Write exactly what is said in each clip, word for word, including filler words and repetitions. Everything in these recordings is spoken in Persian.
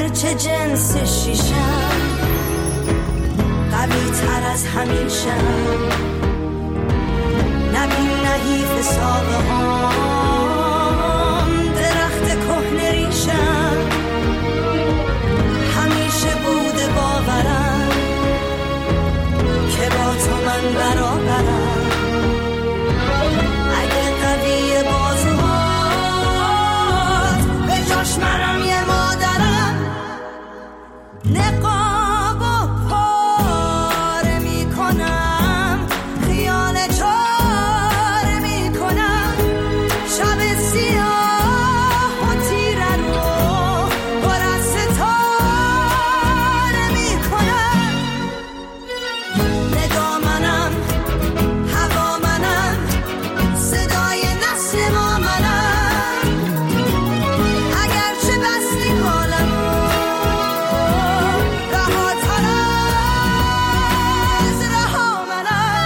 هرچه جنس شیشم قوی تر از همیشم، نبین نحیف ساقه هم درخت کهنه ریشم، همیشه بوده باورم که با تو من برابرم، اگه قوی بازوهات به جاش منم یه مادرم، نقاب و پاره میکنم، خیال چاره میکنم، شب سیاه و تیره رو پر از ستاره میکنم، نگاه منم، هوا منم، صدای نسیم منم، اگرچه بستی حالمو رهاتر از رها منم.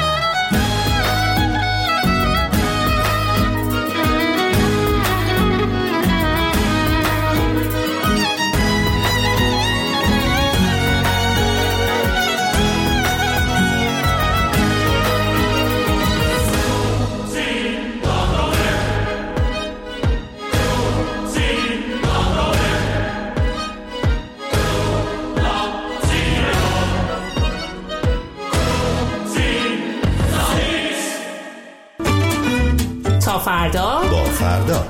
تا فردا با فردا.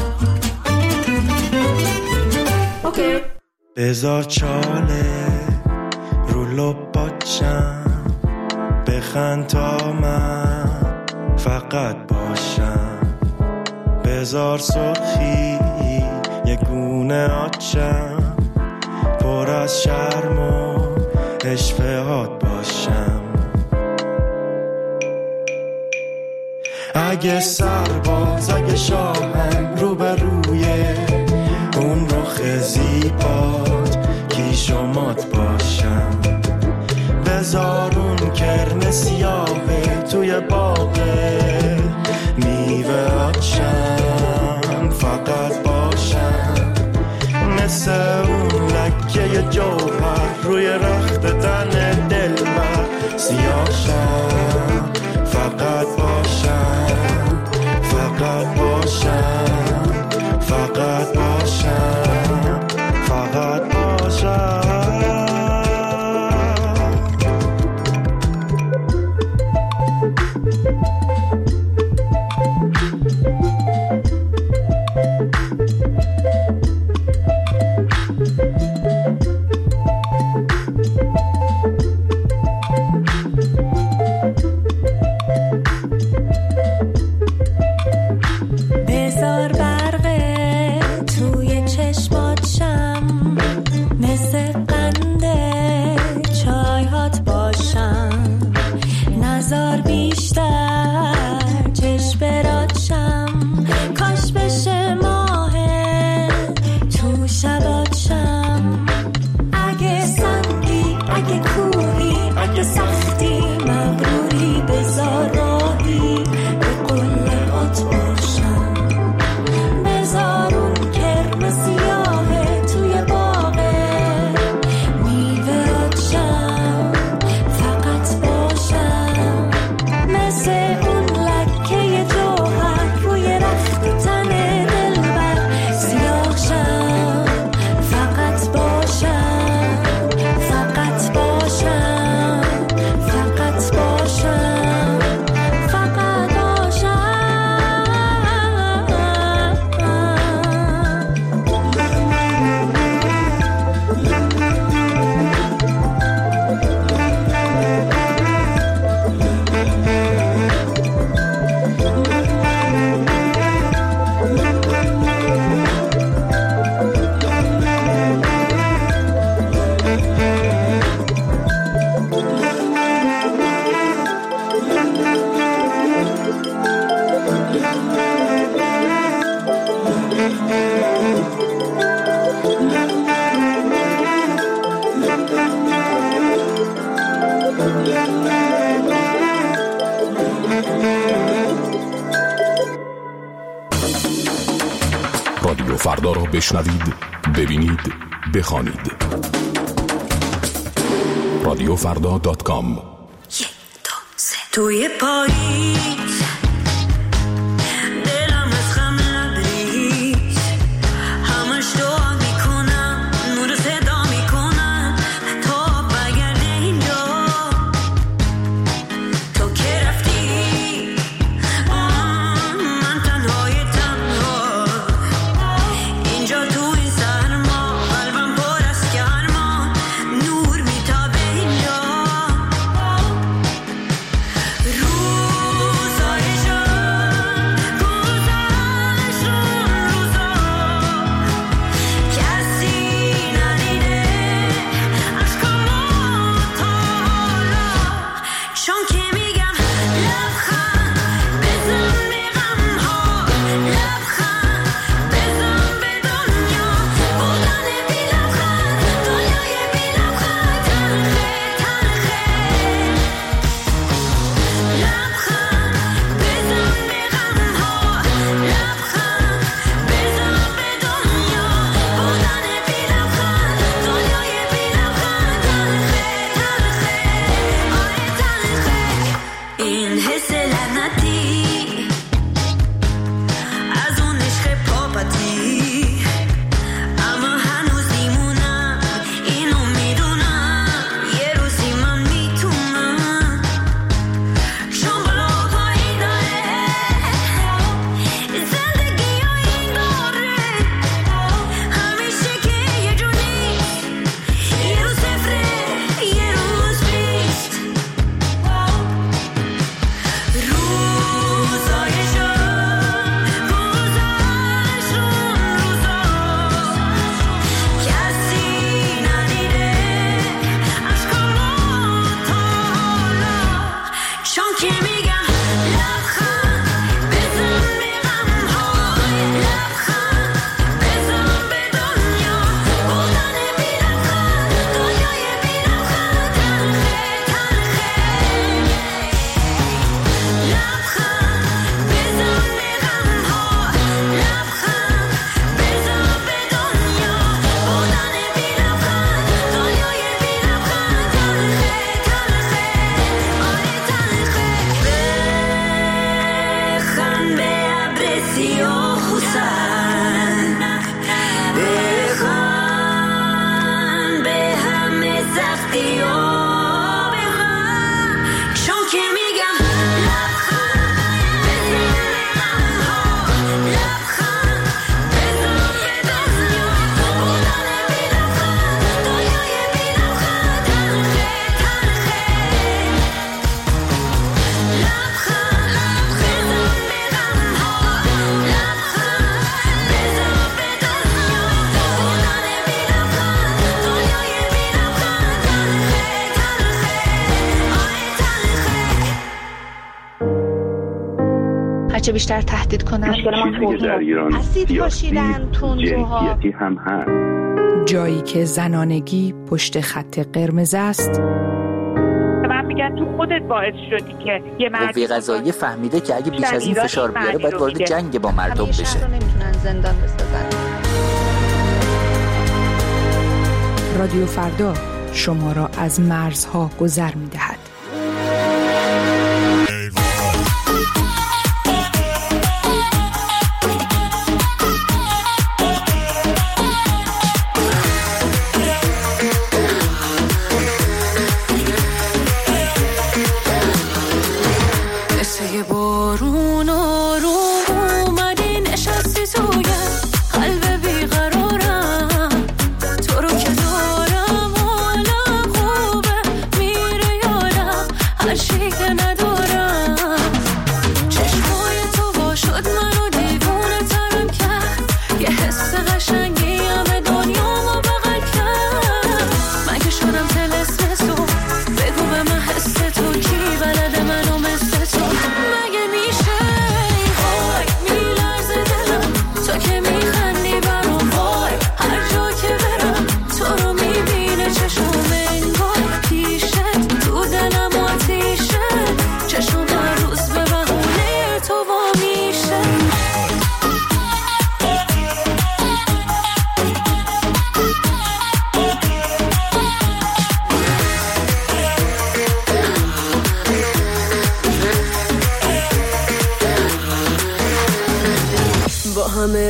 اوکی. بذار چاله رو لباتشم، بخند تا من فقط باشم، بذار سرخی یه گونه آتشم، پر از شرم و اشفهات باشم، اگه سرباز اگه شاهنگ رو به روی اون رخ زیبات کیش و مات باشم، بذار اون کرن سیاهه توی باغه میوه آتشم فقط باشم، مثل اون لکه جوهر روی رخت تن دلبر سیاهشم فقط باشم، فقط باشم، فقط باشم، فقط باشم. بذار برقه توی چشماتشم، مثل قنده چایهات باشم، نزار بیشتر چشم براتشم، کاش بشه ماهه تو شباتشم، اگه سنگی اگه کوهی اگه سختی مغروری، بذار راهی به قله هات باشم، بذار اون کرم سیاهه توی باغه میوه آتشم فقط باشم، مثل اون لکه جوهر روی رخت تن دلبر سیاهشم فقط باشم، فقط باشم، فقط باشم، فقط باشم. رادیو فردا را بشنوید، ببینید بخوانید. رادیو فردا دات کام. یک دو سه توی پاییز دلم از غم لبریز همش دعا میکنم نور صدا میکنم تا بگرده اینجا تو که رفتی من تنهای تنها اینجا تو این سرما قلبم پر از گرما نور میتابه اینجا روزای شب گذشت اون روزا کسی ندیده اشکامو تا حالا چون که میگم لبخند بزن به غمها لبخند بزن به دنیا بودن بی لبخند دنیای بی لبخند تلخه تلخه لبخند بزن به غمها لبخند بزن به دنیا بودن بی لبخند دنیای بی لبخند تلخه تلخه آره تلخه این حس لعنتی از اون عشق پاپتی اما هنوز میمونم اینو میدونم یه روزی من میتونم چون بالا پایین داره زندگی ها این داره همیشه که یه جور نیست یه روز صفره یه روز بیست روزای شب گذشت اون روزا کسی ندیده اشکامو تا حالا چون که میگم لبخند بزن به غمها لبخند بزن به دنیا بودن بی لبخند دنیای بی لبخند تلخه تلخه لبخند بزن به غمها لبخند بزن به دنیا بودن بی لبخند دنیای بی لبخند تلخه تلخه آره تلخه بخند به ابر سیاه و سرد بخند به همه سختی ها بخند چون که میگم لبخند بزن به غمها لبخند بزن به دنیا بودن بی لبخند دنیای بی لبخند تلخه تلخه لبخند بزن به غمها لبخند بزن به دنیا بودن بی لبخند دنیای بی لبخند تلخه تلخه آره تلخه هرچه بیشتر تهدید کنن مشکل ما چیزی که در ایران اسید پاشیدن تندروها جنسیتی هم هست. جایی که زنانگی پشت خط قرمز است، من میگن تو خودت باعث شدی که یه مرد قوه قضاییه فهمیده که اگه بیش از این فشار بیاره باید وارد جنگ با مردم همه شهر بشه. رو نمیتونن زندان بسازن. رادیو فردا شما را از مرزها گذر می‌دهد. مثل یه بارون آروم اومدی نشستی تویم قلب بیقرارم تو رو که دارم حالم خوبه میره یادم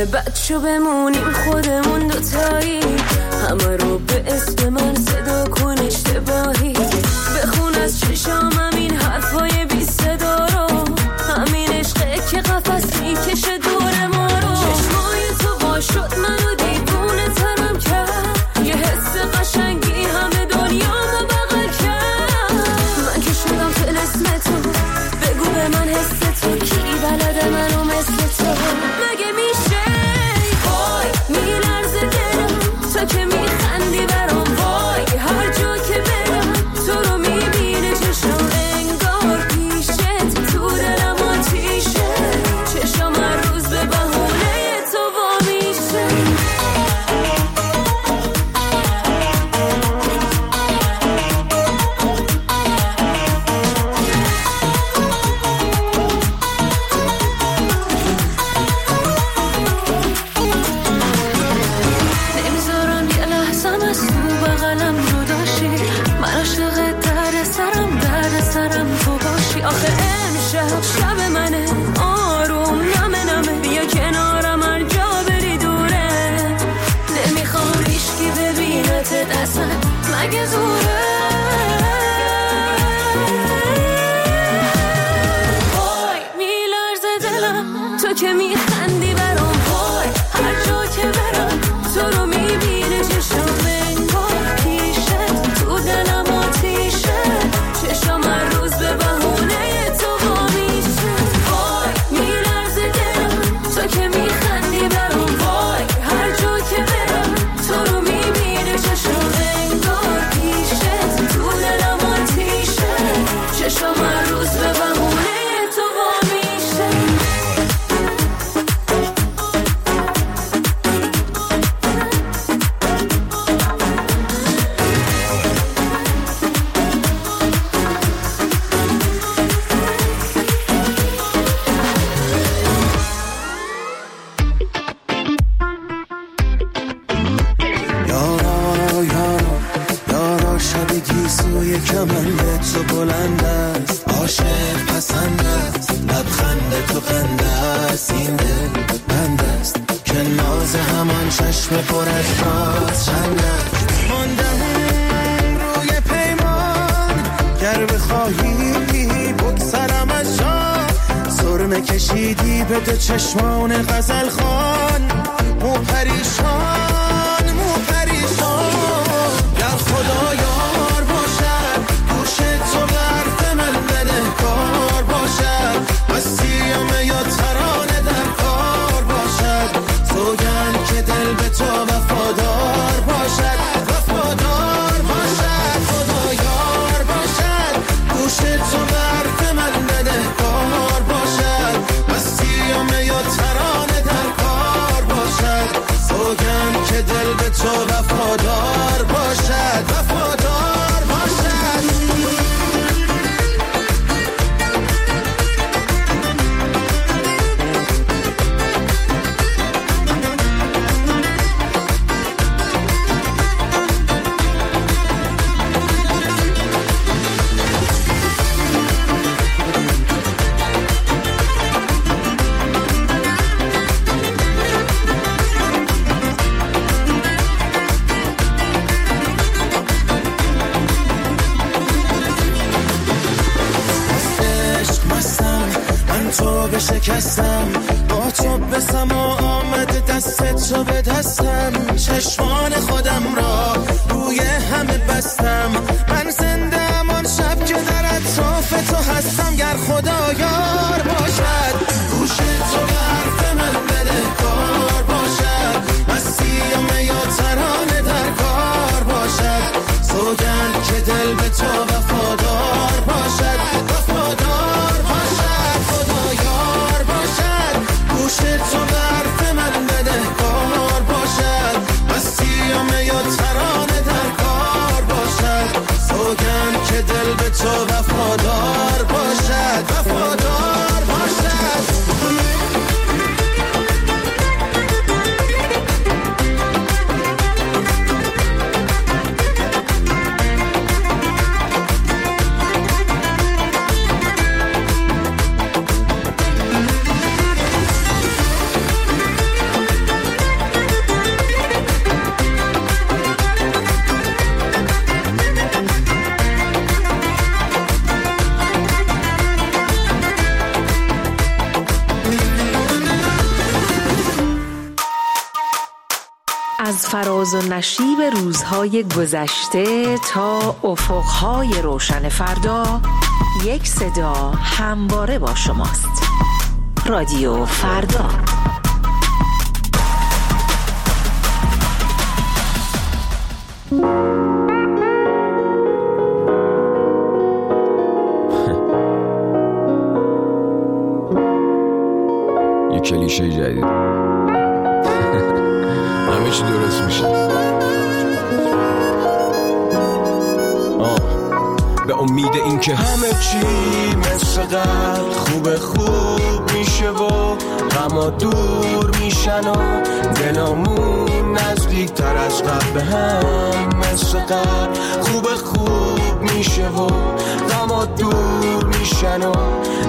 بچه بمونیم خودمون دوتایی، همه رو به اسم من صدا کن اشتباهی، بخون از چشامم این حرفای بی صدا رو، همین عشقه که قفس میکشه دور ما رو. چشمای تو با شد منو دیوونه ترم کرد، یه حس قشنگی همه دنیامو بغل کرد. من که شدم طلسم تو، بگو به من حس تو، کی بلده منو مثل تو؟ مگه میشه وای میلرزه دلم تو که میخندی برام، وای هر جا که برم تو رو میبینه چشم، انگار پیشت تو دلم آتیشه، چشم هر روز به بهونه تو وا میشه. نمیذارم یه لحظم از تو بغلم جداشی، من عاشق درد سرم درد سرم تو باشی. آخه امشب شب منه آروم نمه نمه، بیا کنارم هر جا بری دوره، نمیخوام هیچکی ببینت اصلا مگه زوره. وای میلرزه دلم تو که میخندی برام، وای هر جا که برم تو رو میبینه چشم، انگار پیشت تو دلم آتیشه، چشم هر روز به بهونه تو وا میشه. وای میلرزه دلم تو که میخندی برام، وای هر جا که برم تو رو میبینه چشم، انگار پیشت تو دلم آتیشه، چشم هر روز به بهونه تو وا میشه. یارا یارا یارا شب گیسوی کمند تو بلند است، عاشق پسند است، لبخند تو خنده است، این دل بند است که ناز همان چشم پر از راز چند است. ماندم روی پیمان گر بخواهی بگذرم از جان، سرمه کشیدی به دو چشمان غزل خان، مو پریشان مو پریشان. گر خدا یار باشد گوش تو به حرف من بده کار باشد، از سیامه یا ترانه در کار باشد، سوگند که دل به تو وفادار باشد وفادار باشد. خدا یار باشد گوش تو به حرف من بده کار باشد، از سیامه یا ترانه در کار باشد، سوگند که دل به تو وفادار باشد وفادار باشد. شکستم با تو به سما آمده دست تو به دستم، چشمان خودم را روی همه بستم، من زنده امان شب که در اطراف تو هستم. گر خدا یار باشد گوش تو به حرف من بده کار باشد، از سیامه یا ترانه در کار باشد، سوگند که دل به تو وفادار باشد وفادار باشد. خدا یار باشد گوش تو به حرف من بده کار باشد، از سیامه یا ترانه در کار باشد، سوگند که دل به تو وفادار باشد وفادار باشد. ناز و نشیب روزهای گذشته تا افقهای روشن فردا، یک صدا همواره با شماست. رادیو فردا. یه کلیشه جدید. همه چی درست میشه. آه. به امید این که همه چی مثل قبل خوب خوب میشه و غما دور میشن و دلامون نزدیک تر از قبل به هم مثل قبل خوب خوب میشه و غما دور میشن و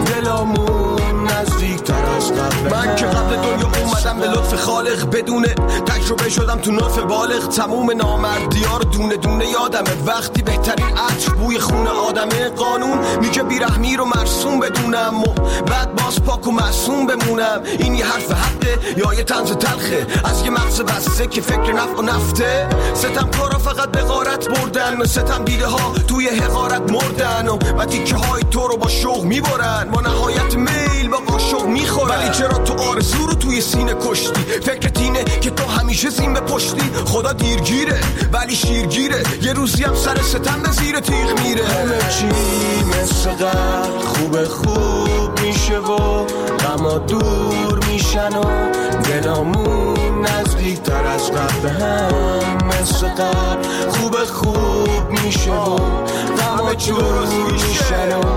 دلامون نزدیک تر از قبل. من که قبل دنیا اومدم به لطف خالق بدون تجربه شدم تو ناف بالغ. تموم نامردی ها رو دونه دونه یادمه. وقتی بهترین عطر بوی خون آدمه. قانون میگه بیرحمی رو مرسوم بدونم و بعد باز پاک و معصوم بمونم. این یه حرف حقه یا یه طنز تلخه از یه مغز بسته که فکر نفع و نفته. ستم کارا فقط به غارت بردن. ستم دیده ها توی حقارت مردن و و تیکه های تو رو با شوق میبرن. با نهایت میل با قاشق میخورن. ولی چرا تو آرزو رو توی سینه کشتی؟ فکرت اینه که تو همیشه زین به پشتی. خدا دیرگیره ولی شیرگیره. یه روزی هم سر ستم به زیر تیغ میره. همه چی مثل قبل خوب خوب میشه و غما دور میشن و دلامون نزدیک تر از قبل به هم مثل قبل خوب خوب میشه و غما دور میشن و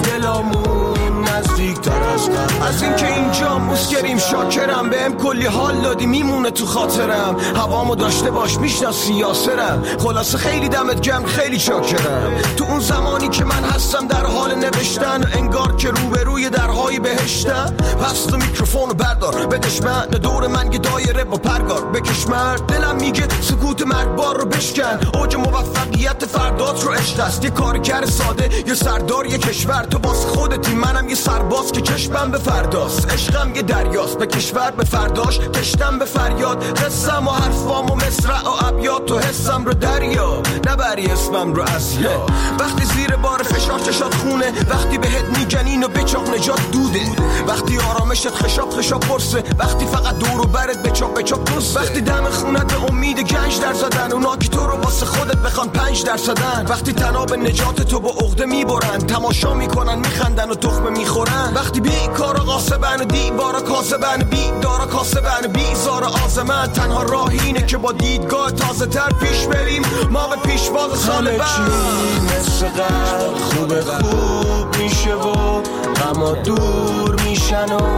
دلامون نزدیک تر از قبل. از این که اینجا مسکریم شاکرم. بهم کلی حال دادی میمونه تو خاطرم. هوامو داشته باش میشناسی یاسرم. خلاصه خیلی دمت گرم خیلی شاکرم. تو اون زمانی که من هستم در حال نوشتن و انگار که روبروی درهای بهشتم. پس تو میکروفونو بردار بدش من دور من یه دایره با پرگار بکش مرد. دلم میگه سکوت مرگبار رو بشکن. اوج موفقیت فردات رو عشق است. یه کارگر ساده یه سردار یه کشور. تو باز خودتی منم یه سرباز که چشمم به فرداست. عشقم یه دریاست به کشور به فرداش. کشتم به فریاد قسم و حرفام و مصرع و ابیات. تو حسم رو دریا نبری اسمم رو از یا. وقتی زیر بار فشار چشات خونه. وقتی بهت میگنین و بچاق نجات دوده. وقتی آرامشت خشاب خشاب پرسه. وقتی فقط دور و برت بچاق بچاق دوسته. وقتی دم خونت به امید گنج در زدن. اونا که تو رو واسه خودت بخوان پنج در صدن. وقتی تناب نجات تو با عقده میبرن. تماشا میکنن میخندن و تخمه میخورن. وقتی بی کارا قاسبن و دیوارا کاسبن. بی دارا کاسبن بیزار آزمن. تنها راه اینه که با دیدگاه تازه تر پیش بریم. ما به پیشواز سال بعد. همه چی مثل قبل خوب خوب میشه و غما دور میشن و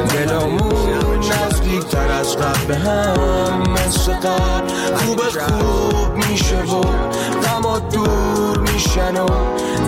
دلامون نزدیک تر از قبل به هم مثل قبل خوب خوب میشه و غما دور میشن و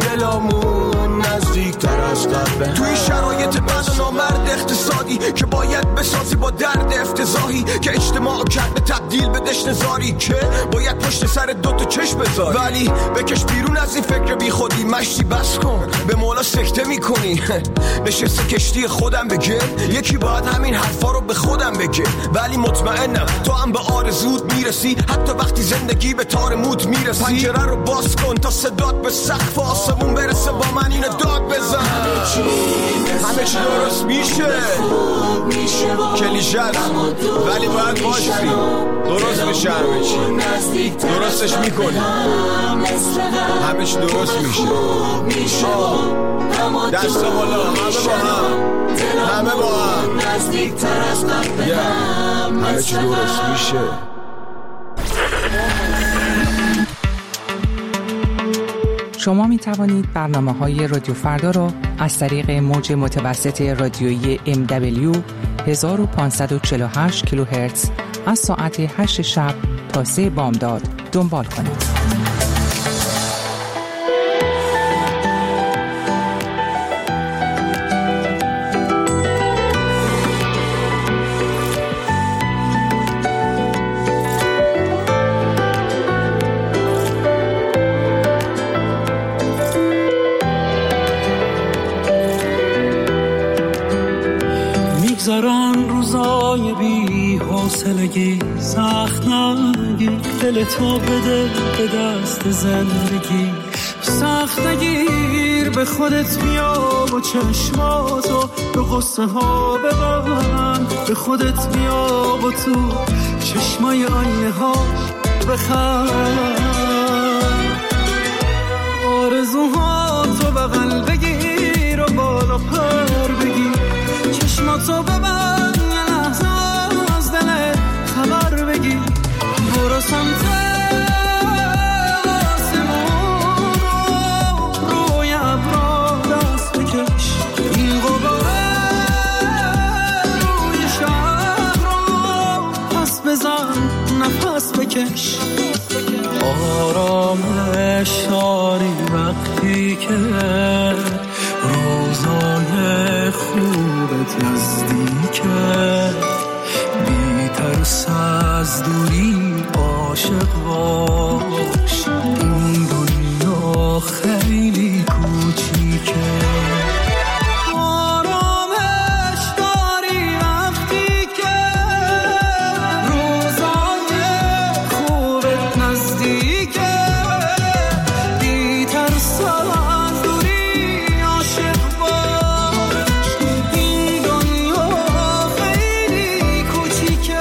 دلامون نزدیک تر از قبل به هم. توی شرایط بد و نامرد اقتصادی که باید بسازی با درد افتضاحی که اجتماع کرده تبدیل به دشت زاری که باید پشت سر دوتا چشم بذاری. ولی بکش بیرون از این فکر بی خودی. مشتی بس کن به مولا سکته میکنی. نشسته کشتی خودم بگه. یکی باید همین حرفا رو به خودم بگه. ولی مطمئنم تو هم به آرزوت میرسی. حتی وقتی زندگی به تار موت میرسی. پنجره رو باز کن تا صدات به سقف آسمون برسه. با من اینو داد بزن. همه چی درست میشه. کلیشه ولی باید باشی. درست میشه همه چی. درستش میکنی. همه چی درست میشه. دست بالا همه با هم. همه با هم. همه چی درست میشه. شما می توانید برنامه‌های رادیو فردا را از طریق موج متوسط رادیویی ام دبلیو هزار و پانصد و چهل و هشت کیلوهرتز از ساعت هشت شب تا سه بامداد دنبال کنید. میگذرن روزای بی حوصلگی سخت نگیر. دل تو بده به دست زندگی، سخت نگیر به خودت بیا و چشماتو به قصه ها ببند، به خودت بیا و تو چشمای آینه ها بخند، آرزوها تو بغل بگیر و بالا پر بگیر، چشماتو ببند یه لحظه از دل خبر بگیر، برو سمت آسمون رو روی ابرا دست بکش، این غباره روی شهر رو پس بزن نفس بکش، آرامش داری وقتی که روزای خوبت نزدیکه، بی ترس از دوری عاشق باش، این دنیا خیلی کوچیکه، آرامش داری وقتی که روزای خوبت نزدیکه، بی ترس از دوری عاشق باش، این دنیا خیلی کوچیکه.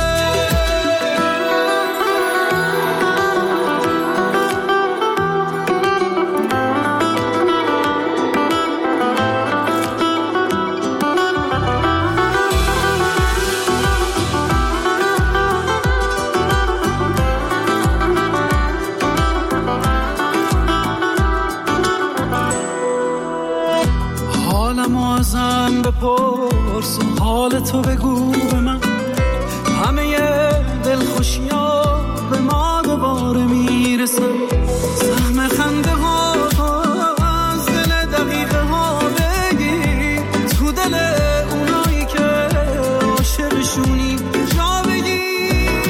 حالمو ازم بپرس و حال تو بگو به من، همه دلخوشی‌ها به ما دوباره میرسن، سهم خنده ها از دل دقیقه ها بگیر، تو دل اونایی که عاشقشونی جا بگیر،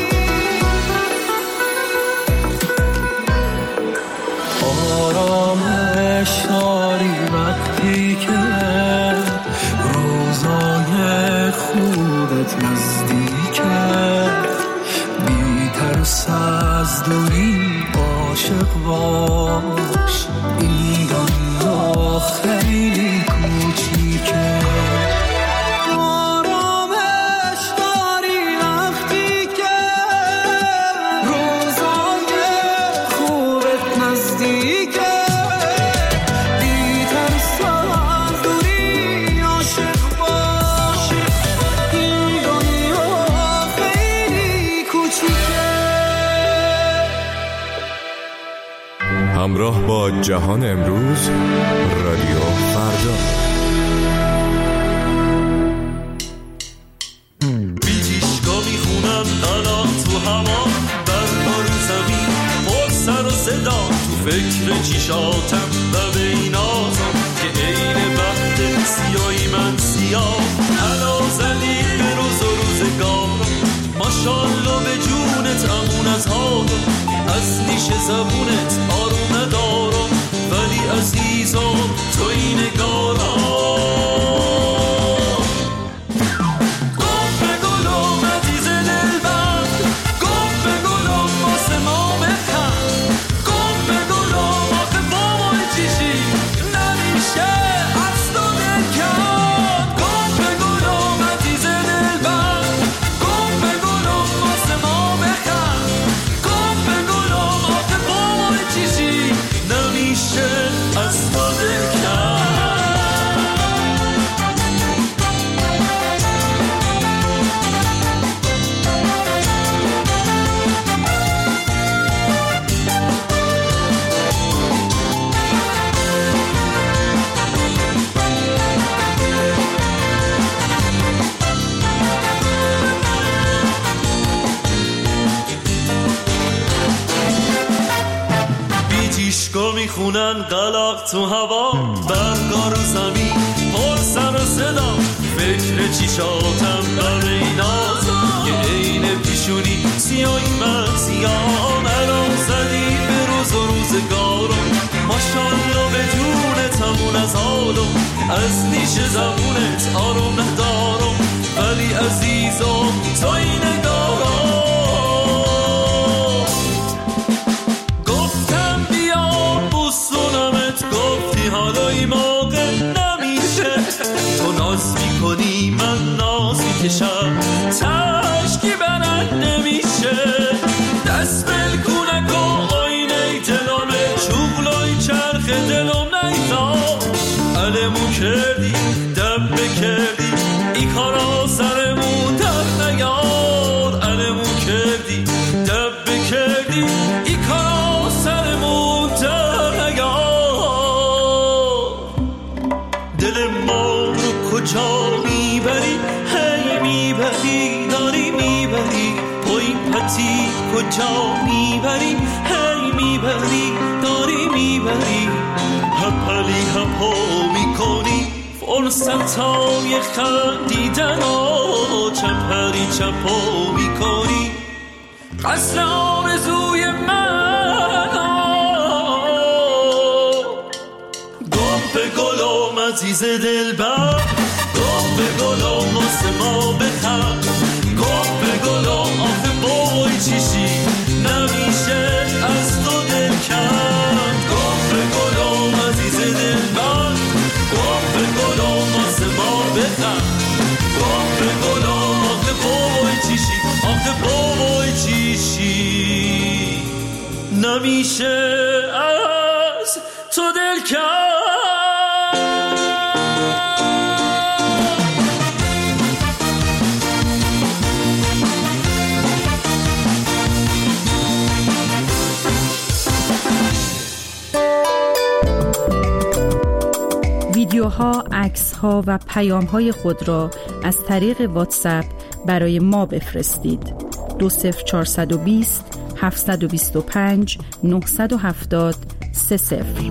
آرامش داری وقتی که روزای خوبت نزدیکه، بی ترس از دوری عاشق باش، این دنیا خیلی کوچیکه، آرامش داری وقتی که روزای خوبت نزدیکه، همراه با جهان امروز، رادیو فردا. بیتیشگا میخونم الان تو هوا، برها رو زمین پر سر و صدا، تو فکر چیشاتم و به این آزم که عین وقت سیایی من سیاه، حالا زدی به روز و روزگارم، ماشالله به جونت امون از حالم، از نیش زبونت آروم ندارم، ولی عزیزم تو این نگارم، گم به گلوم عزیز دلبند، گم به گلوم واسه ما بخند، گم به گلوم آخه با ما چیشی نمیشه از تو دل کرد، گم به گلوم عزیز دلبند، گم به گلوم واسه ما بخند، گم به گلوم آخه با ما چیزی نمیشه از تو دل کرد. بیتیشگا میخونن قلق تو هوا، برگا رو زمین پر سر و صدا، فکر چیشاتم بر این آزم یه عین پیشونی سیایی من سیاه، الان زدی به روز و روزگارم، ماشالله به جونت همون از حالم، از نیش زبونت آروم ندارم، ولی عزیزم تو این نگارم، میکشم تشکی برنده میشه دست بلکونه که آینه دلامه چوغلای چرخ دلم نیتا علمو کردی دبه کردی ای کارا سرمون در نیار علمو کردی دبه کردی ای کارا سرمون در نیار دل ما رو کجا میبری هی میبری داری میبری پایین پتی کجا میبری هی میبری داری میبری هپلی هپو میکنی فرصتای خندیدن ها چپری چپو میکنی قصر آرزوی من گم به گلم عزیز دلبر گم به گلم واسه ما بخند گم به گلم آخه بای چیشی نمیشه از تو دل کند گم به گلم عزیز دلبر گم به گلم واسه ما بخند گم به گلم آخه بای چیشی آخه بای چیشی نمیشه از تو دل کند ویدیوها، عکس‌ها و پیام‌های خود را از طریق واتساپ برای ما بفرستید. دو صفر چهارصد و بیست هفتصد و بیست و پنج نهصد و هفتاد سه صفر.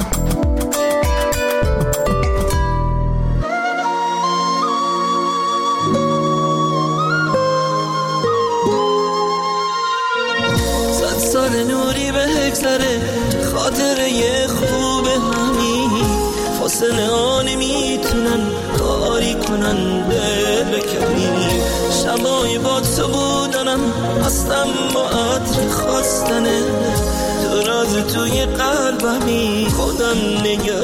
صد سال نوری به هگذره خاطره یه خوب همین فاصله ها نمیتونن کاری کنن دل بکنیم شبای با تو بودنم هستم با عطر خواستنه تو راز توی قلبمی خودم نگه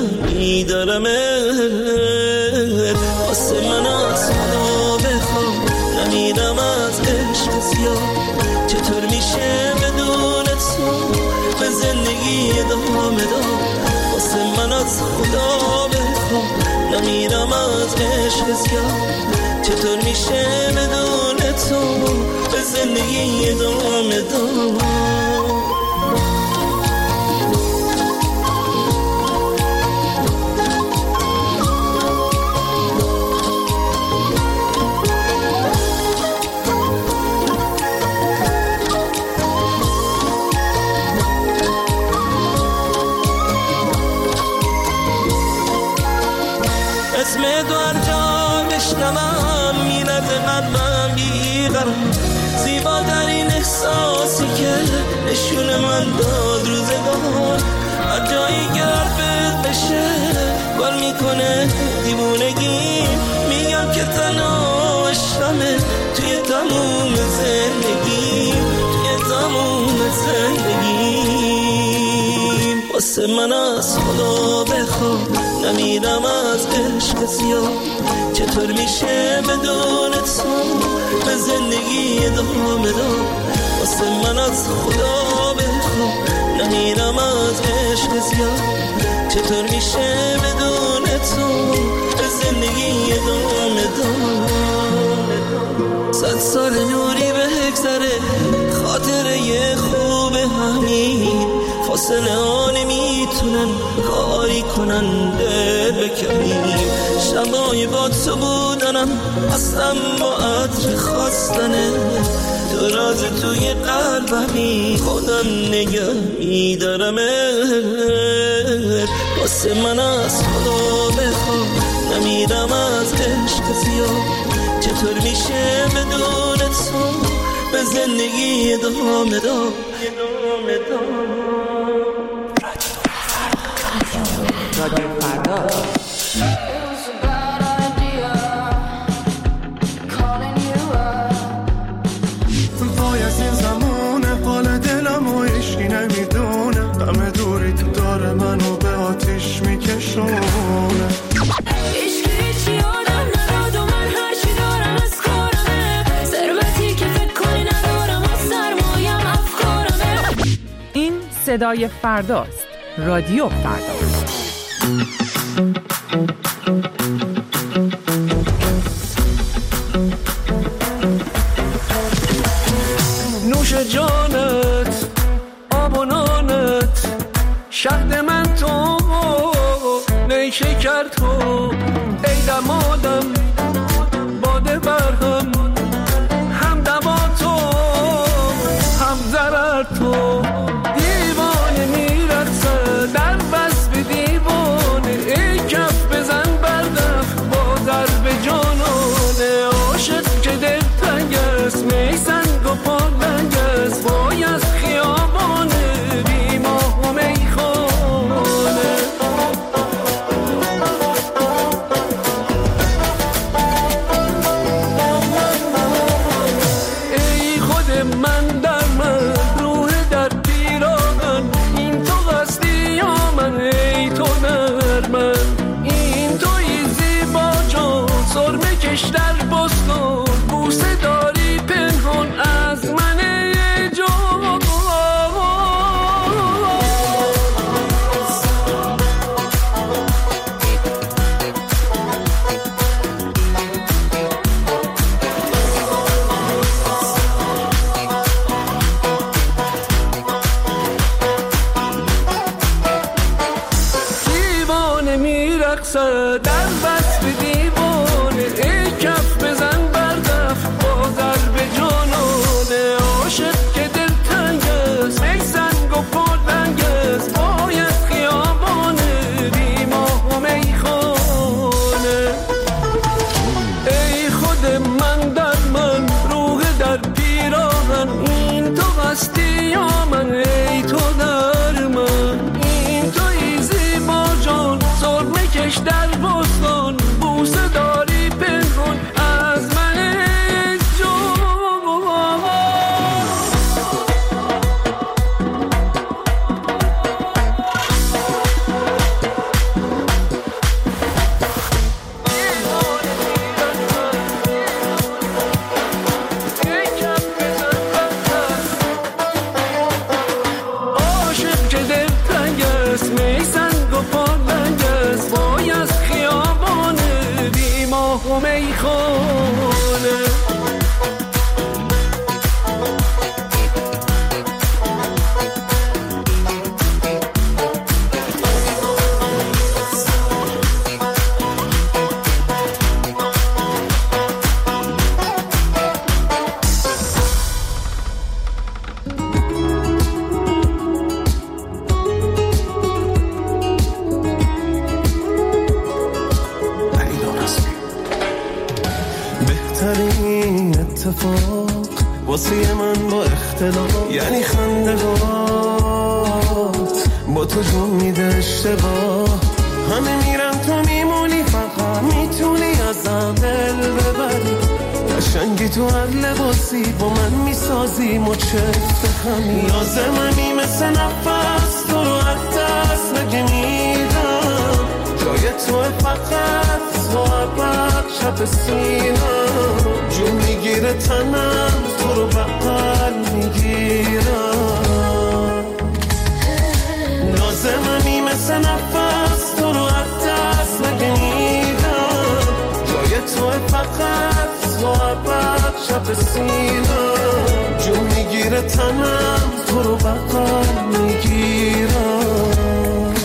میدارمت واسه من از خدا بخوام نمیدم از عشق زیاد چطور میشه بدون تو به زندگی ادامه داد واسه من از خدا بخوام نمیرم از عشق زیاد چطور میشه بدون تو به زندگی ادامه داد اسم دوار جا بشنوم میرد قلبم بیقرم زیباترین احساسی که نشون من داد روزگار هر جایی که حرفت بشه بار میکنه دیوونگی میگم که تنها عشقمه توی تموم زندگی توی تموم زندگی واسه من از خدا بخوام نمیرم از عشق زیاد چطور میشه بدون تو به زندگی ادامه داد واسه من از خدا بخوام نمیرم از عشق زیاد چطور میشه بدون تو به زندگی ادامه داد صد سال نوری به هگذره خاطره یه خوب همین فاصله ها نمیتونن کاری کنن دل بکنیم شبای با تو بودنم هستم با عطر خواستنه تو راز توی قلبمی خودم نگه میدارمت واسه من از خدا بخوام نمیرم از عشق زیاد چطور میشه بدون تو به زندگی ادامه داد رادیو فردا وای از این زمونه حال دلم و عشقی نمیدونه همه دوری تو داره منو به آتیش میکشونه عشقی چی آدم نداد و من هرچی دارم از صدای فرداست. رادیو فردا. نوش جانت آب و نانت شهد من تو نیشکر تو ای دمادم باده برهم هم دوا تو هم ضرر تو دیوانه میرقصه در بس به دیوانه ای کف بزن بردف با ضرب جانانه عاشق که دل تنگ است می سنگ و پالنگ است وای از خیابانه بی ماه و میخانه ای خود من در من روح در پیراهن این تو هستی یا من ای تو در من این توی زیبا جان سرمه کش در بستان بوسه داری پنهان از من ای جان دیوانه میرقصه در بس به دیوانه ای کف بزن بردف با ضرب جانانه عاشق که دل تنگ است ای سنگ و پالنگ است باید خیابانه بی ماه و میخانه ای خود من در من روح در پیراهن این تو هستی یا من ای تو در من این توی زیبا جان سرمه کش در بستان بوسه داری پنهان از من ای جان عاشق که دل تنگ است می سنگ و پالنگ است وای از خیابانه بی ماه و میخانه بهترین اتفاق واسه من با اختلاف یعنی خندگات با تو جون میده اشتباه همه میرن تو میمونی فقط میتونی ازم دل ببری قشنگی تو هر لباسی با من میسازی مچفت خمی لازممی مثل نفس تو رو از دست نگه میدم جای تو فقط تو عبد شب سینم جون میگیره تنم تو رو بغل میگیرم لازممی مثل نفس تو رو از دست نگیدم جای تو فقط تو عبد شب سینم جون میگیره تنم تو رو بغل میگیرم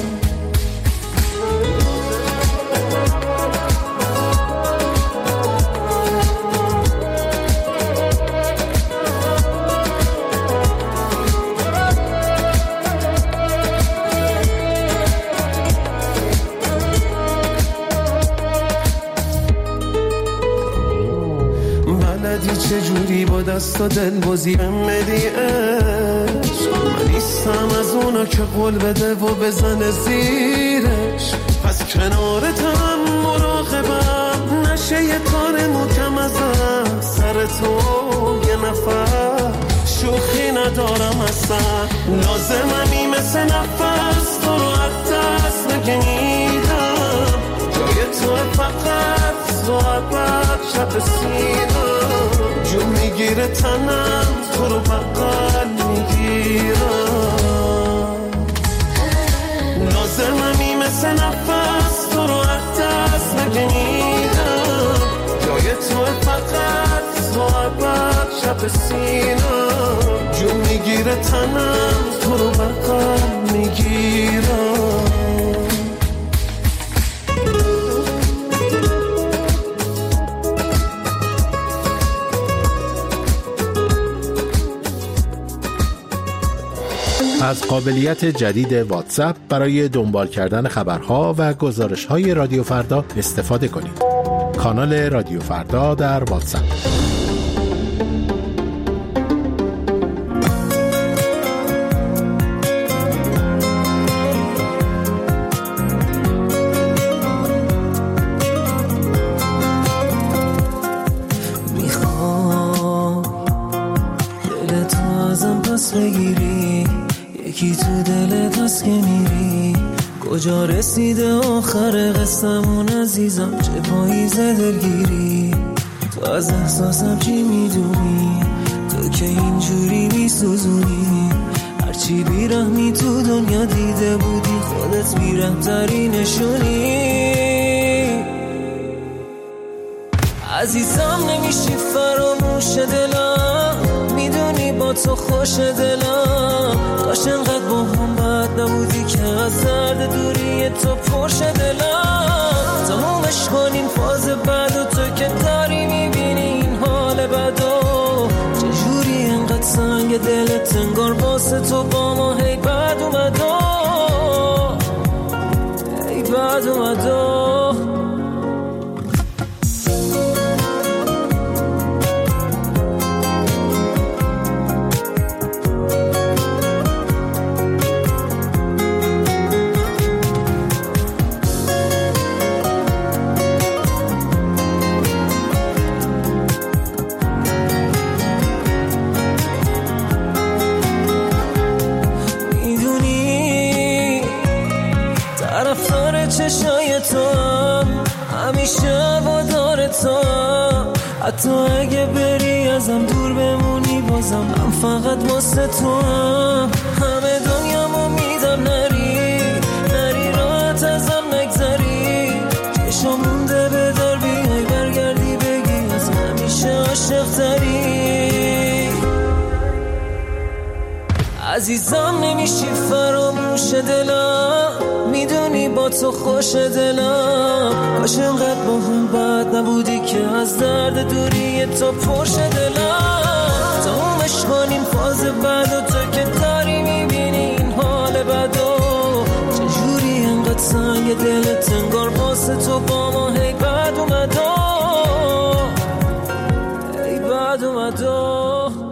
چجوری با دست و دل بازی بمدی عشق من نیستم از اونا که قول بده و بزنه زیرش پس کنارتم مراقبم نشه یه کار محکم ازم سر تو یه نفر شوخی ندارم اصلا لازممی مثل نفس تو رو از دست نگیدم جای تو فقط تو عبد شب سینم جون میگیره تنم تو رو بغل میگیرم سه نفس تو رو از دست نگیرم، جای تو فقط تو عبر شب سینم، جون میگیره تنم تو رو بقم میگیرم. از قابلیت جدید واتساپ برای دنبال کردن خبرها و گزارش‌های رادیو فردا استفاده کنید. کانال رادیو فردا در واتساپ. میخوام دلت ازم پس بگیری، یکی تو دلت هست که میری. کجا رسیده آخر قصمون عزیزم، چه پاییز دلگیری. تو از احساسم چی میدونی، تو که اینجوری میسوزونی. هرچی بیرحمی تو دنیا دیده بودی، خودت بیرحم‌تری نشونی. عزیزم نمیشی فراموش دلم، میدونی با تو خوش دلم. کاش انقدر با هم بد نبودی که از درد دوری تو پرش دلم. تمومش کنیم فاز بعد و تو که داری میبینی این حال بدو. چجوری انقدر سنگ دلت انگار واسه تو با ما هی بد اومدو، هی بد اومدو. چشای تو هم همیشه وادار تو هم، حتی اگه بری ازم دور بمونی بازم من فقط واسه تو هم. همه دنیامو میدم نری نری، راحت ازم نگذری. چشم مونده به دار بیای برگردی بگی از همیشه عاشق تری. عزیزم نمیشی فراموش دلم، میدونی با تو خوش دلم. کاش انقدر با هم بد نبودی که از درد دوری تو پرش دلم. تمومش کنیم فاز بعد و تو که داری میبینی این حال بدو. چجوری انقدر سنگ دلت انگار واسه تو با ما هی بد اومدو، هی بد اومدو.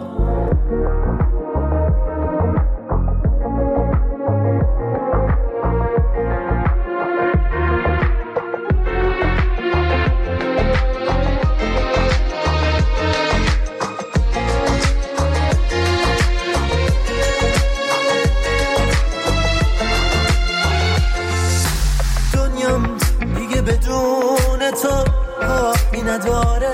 نداره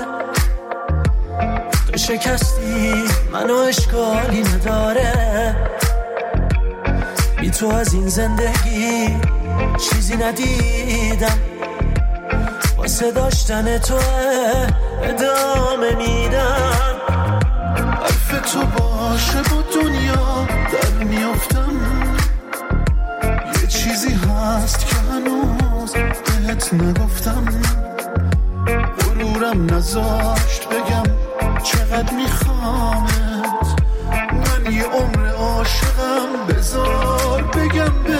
تو شکستی منو اشکالی نداره. بی تو از این زندگی چیزی ندیدم، واسه داشتن تو ادامه میدم. حرف تو باشه با دنیا در میافتم، یه چیزی هست که هنوز بهت نگفتم. غرورم نذاشت بگم چقدر میخوامت، من یه عمر عاشقم بذار بگم به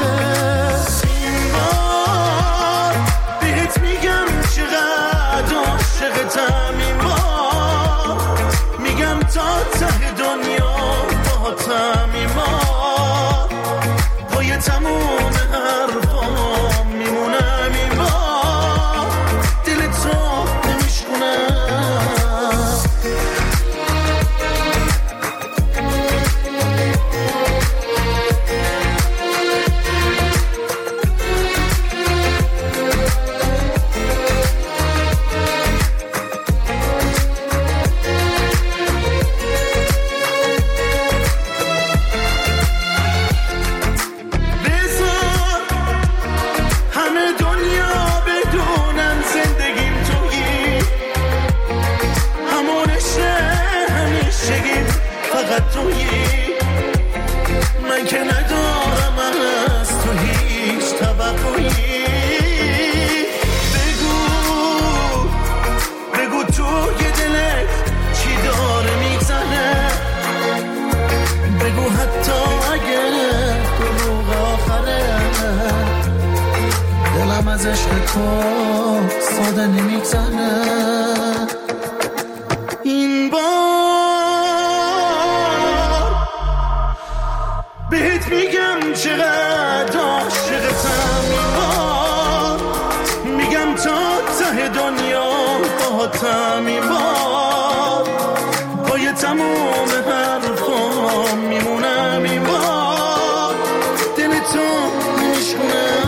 سیمار. بهت میگم چقدر عاشقتم ایمان، میگم تا ته دنیا با تم ایمان. پای تموم حرفام میمونم ایمان، دل تو نمیشونم. تویی، من که ندارم از تو هیچ توقعی. بگو بگو توی دلت چی داره میزنه، بگو حتی اگه دروغ آخره، دلم از عشق تو ساده نمیگذره. این بار بهت میگم چقدر عاشقتم، این بار میگم تا ته دنیا باهاتم، این بار پای تموم حرفام میمونم، این بار دل تو میشکنم.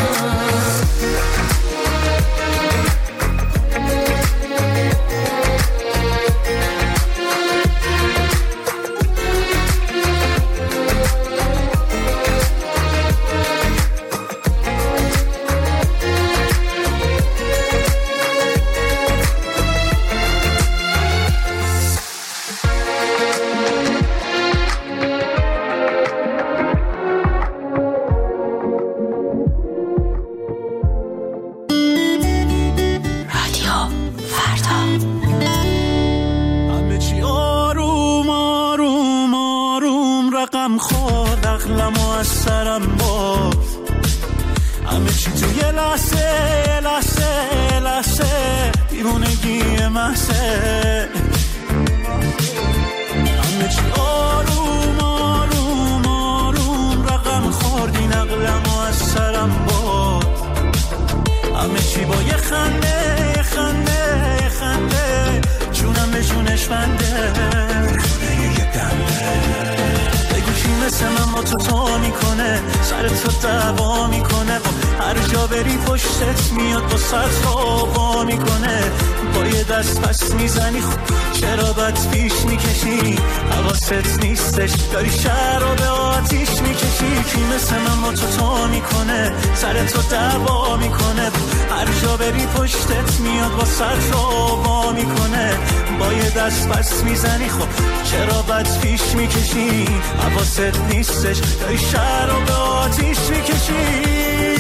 داری شهر رو به آتیش میکشی، کی مثل من با تو تا میکنه، سر تو دعوا میکنه، هر جا بری پشتت میاد با سر رو وا میکنه، با یه دست پس میزنی خب چرا بد پیش میکشی، حواست نیستش داری شهر رو به آتیش میکشی.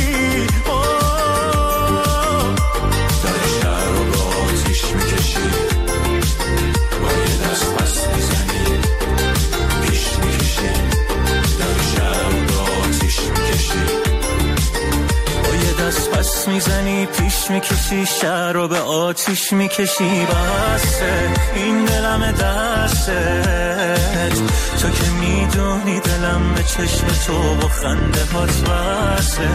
پس میزنی پیش میکشی، شهر رو به آتیش میکشی. بسه این دلم دستت، تو که میدونی دلم به چشم تو و خنده هات بسه.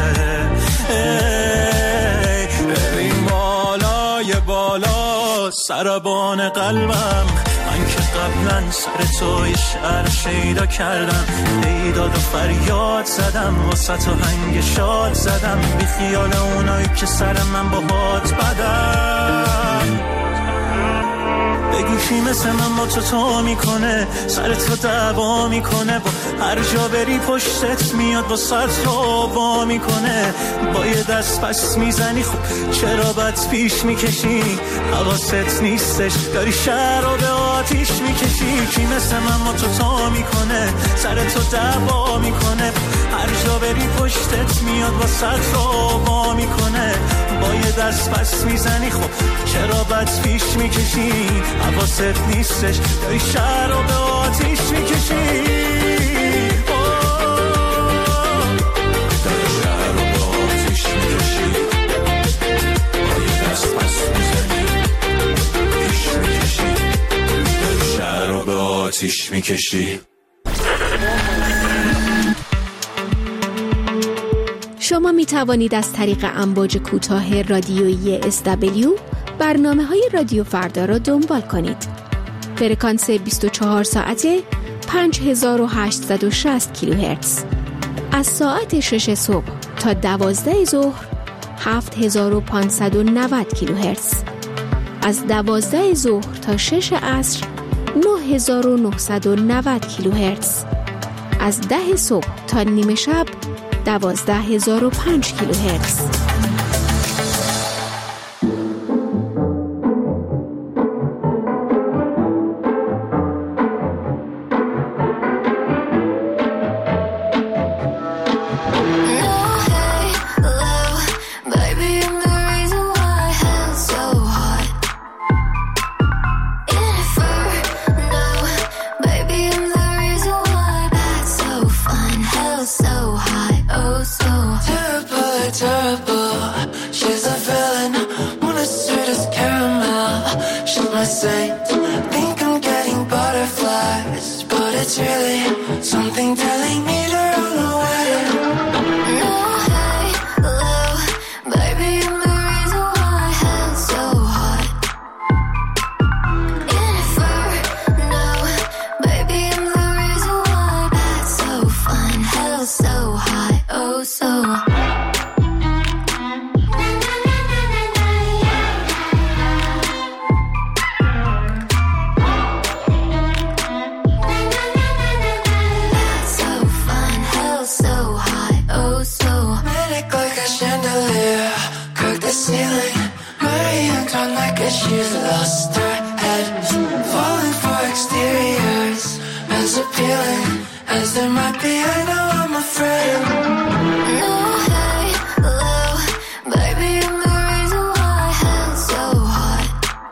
ببین بالای بالا سربان قلبم، من که قبلا سر تو یه شعر شیدا کردم، پیداد و فریاد زدم، واسه تو هنگ شاد زدم، بی خیال اونایی که سر من با هات بدم. بگو کی مثل من با تو تا میکنه، سر تو دعوا میکنه، با هر جا بری پشتت میاد با سر تو وا میکنه، با یه دست پس میزنی خب چرا بد پیش میکشی، حواست نیستش داری شهر رو به آتیش میکشی. کی مثل من با تو تا میکنه، سر تو دعوا میکنه، هر جا بری پشتت میاد با سر تو وا میکنه، با یه دست پس میزنی خب چرا بد پیش میکشی، حواست نیستش داری شهر رو به آتیش میکشی. آتیش میکشی. شما می توانید از طریق امواج کوتاه رادیویی اس دبلیو برنامه های رادیو فردا را دنبال کنید. فرکانس بیست و چهار ساعته پنج هزار و هشتصد و شصت کیلوهرتز، از ساعت شش صبح تا دوازده ظهر هفت هزار و پانصد و نود کیلوهرتز، از دوازده ظهر تا شش عصر نه هزار و نهصد و نود کیلوهرتز، از ده صبح تا نیمه شب دوازده هزار و پنج کیلوهرتز. a saint. Think I'm getting butterflies, but it's really something telling me to run away. No, hey, hello, baby, I'm the reason why hell's so hot. Inferno, baby, I'm the reason why that's so fun. Hell's so hot, oh so hot. She's lost her head, falling for exteriors as appealing as there might be. I know I'm afraid. No, hey, hello, baby, I'm the reason why hell's so hot.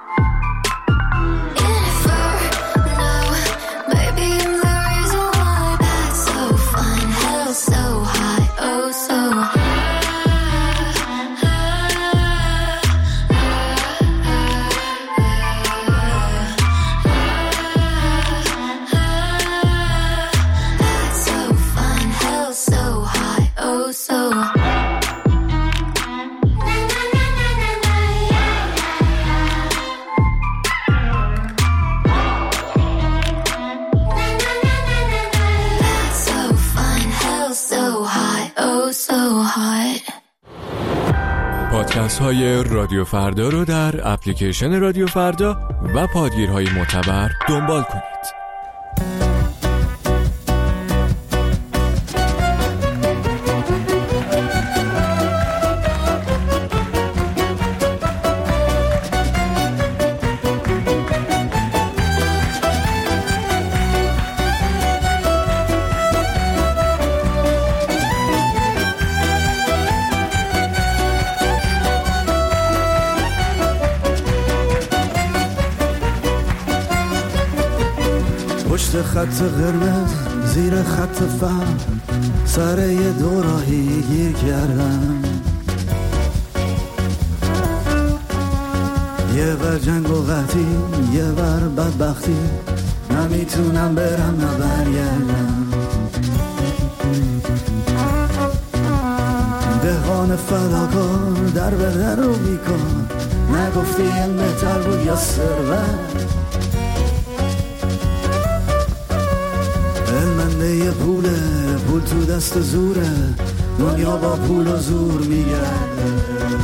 Inferno, baby, I'm the reason why that's so fun. Hell's so hot, oh so hot. پادکست های رادیو فردا رو در اپلیکیشن رادیو فردا و پادگیرهای معتبر دنبال کنید. پشت خط قرمز زیر خط فهم سر یه دوراهی گیر کردم. یه بر جنگ و قحطی یه بر بدبختی، نمیتونم برم نه برگردم. دهان فداکار در به در رو بیکن، نگفتی این بهتر بود یا ثروت. علمنده پوله، پول تو دست زوره، دنیا با پول و زور میگرده.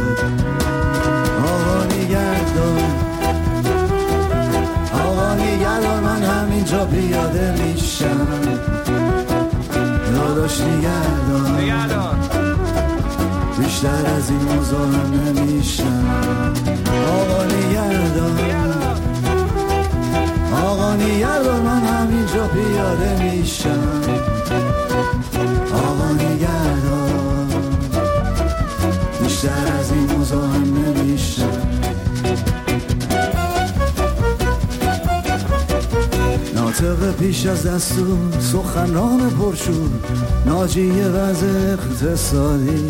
آقا نگردان، آقا نگردان، من همینجا پیاده میشم. داداش نگردان، بیشتر از این مزاحم نمیشم. آقا نگردان، آقا نگردان، من همینجا پیاده میشم. آقا نگردان، بیشتر از این مزاحم نمیشم. ناطق پیش از دستور، سخنران پرشور، ناجی وضع اقتصادی.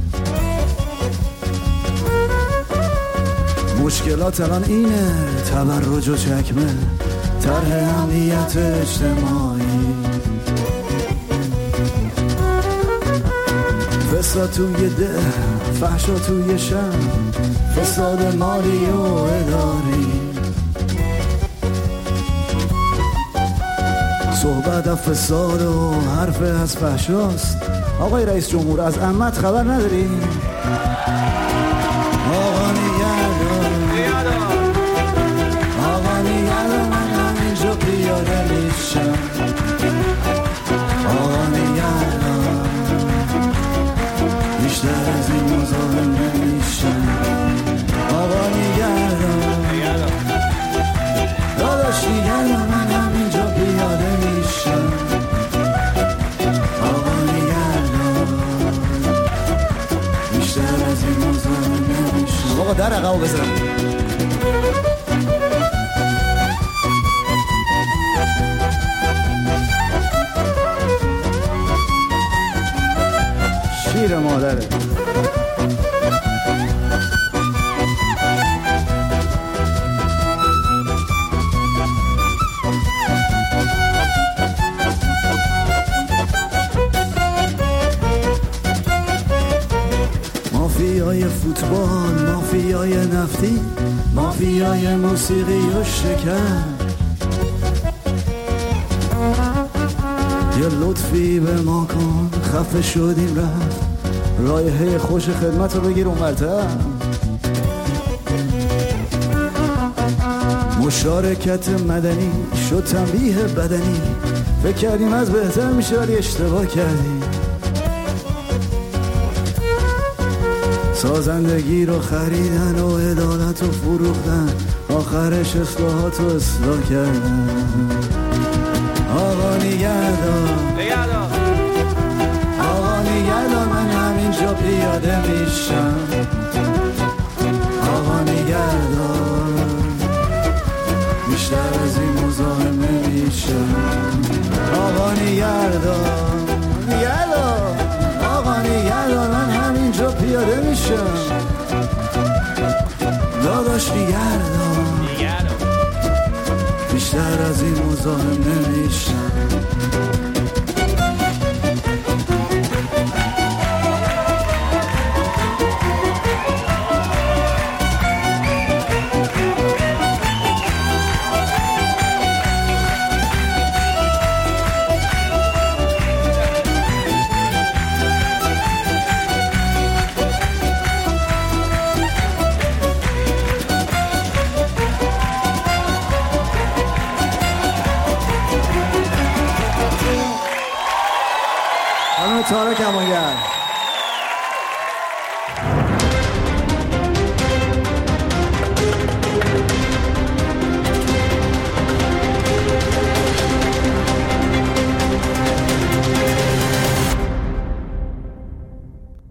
مشکلات الان اینه، تبرج و چکمه، طرح امنیت اجتماعی. فساد توی ده، فحشا توی شهر، فساد مالی و اداری. صحبت از فساد و حرف از فحشاست. آقای رئیس جمهور از عمت خبر نداری؟ آقا نگردان، آقا نگردان، من همینجا پیاده میشم. آقا نگردان، بیشتر از این مزاحم نمیشم. آقا نگردان، داداش نگردان، من همینجا پیاده میشم. آقا نگردان، بیشتر از این مزاحم نمیشم. آقا در عقب بزن. شیر مادره. مافیای فوتبال، مافیای نفتی، مافیای موسیقی و شکر. یه لطفی به ما کن، خفه شدیم رفت، رایحه خوش خدمت رو بگیر اونورتر. مشارکت مدنی شد تنبیه بدنی، فکر کردیم از بهتر میشه ولی اشتباه کردیم. سازندگی رو خریدن و عدالت رو فروختن، آخرش اصلاحات رو اصلاح کردن. آقا نگهدار آقا نگهدار من همینجا پیاده میشم. آقا نگهدار بیشتر از این مزاحم نمیشم. آقا نگهدار نگهدار آقا نگهدار من همینجا پیاده میشم. داداش نگهدار بیشتر از این مزاحم نمیشم. تارا کمانگر